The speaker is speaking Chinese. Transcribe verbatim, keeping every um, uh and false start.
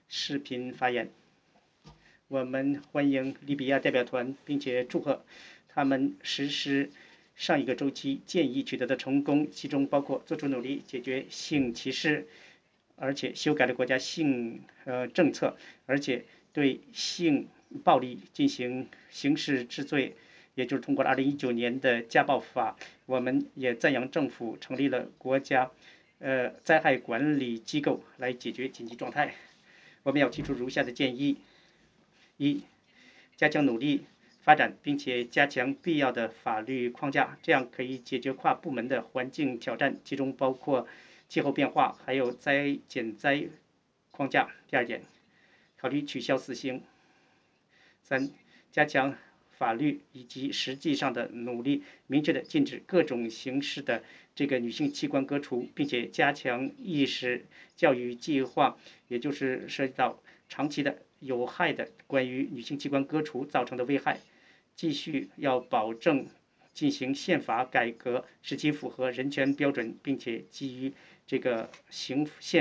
视频发言。我们欢迎利比亚代表团，并且祝贺他们实施上一个周期建议取得的成功，其中包括做出努力解决性歧视，而且修改了国家性呃政策，而且对性暴力进行刑事治罪，也就是通过了二零一九年的家暴法。我们也赞扬政府成立了国家呃灾害管理机构来解决紧急状态。我们要提出如下的建议：一、加强努力发展并且加强必要的法律框架，这样可以解决跨部门的环境挑战，其中包括气候变化，还有灾减灾框架。第二点，考虑取消死刑。三、加强法律以及实际上的努力，明确的禁止各种形式的这个女性器官割除，并且加强意识教育计划，也就是涉及到长期的有害的关于女性器官割除造成的危害。继续要保证进行宪法改革，使其符合人权标准，并且基于这个刑宪